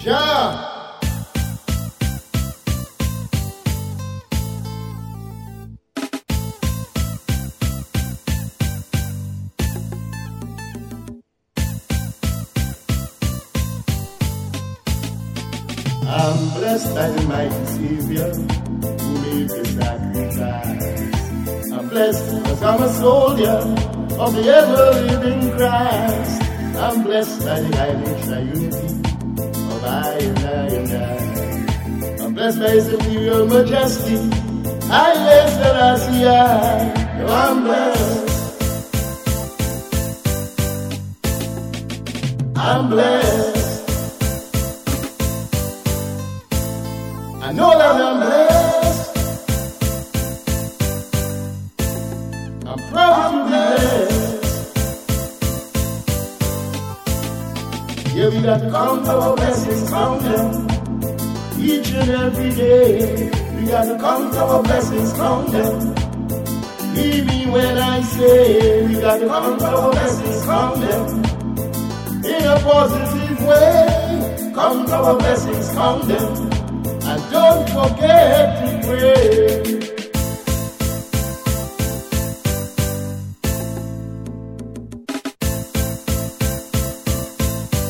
Jah. I'm blessed by the mighty Savior who made the sacrifice. I'm blessed because I'm a soldier of the ever-living Christ. I'm blessed by the highly triunity of I and I. I'm blessed by His imperial majesty. Haile Selassie I. I'm blessed. I'm blessed. I know that I'm blessed. I'm proud to be blessed. Yeah, we got to count our blessings, count them each and every day. We got to count our blessings, count them. Even when I say we got to count our blessings, count them in a positive way. Count our blessings, count them. And don't forget to pray.